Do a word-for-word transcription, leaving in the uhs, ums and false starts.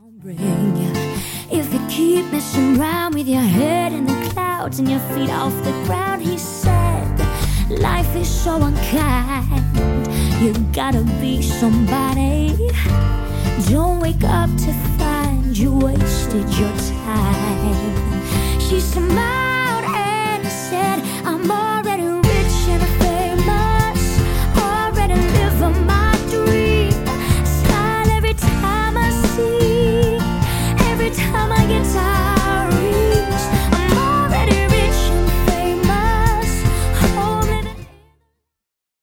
If you keep messing around with your head in the clouds and your feet off the ground, he said, life is so unkind. You gotta be somebody. Don't wake up to find you wasted your time. She said,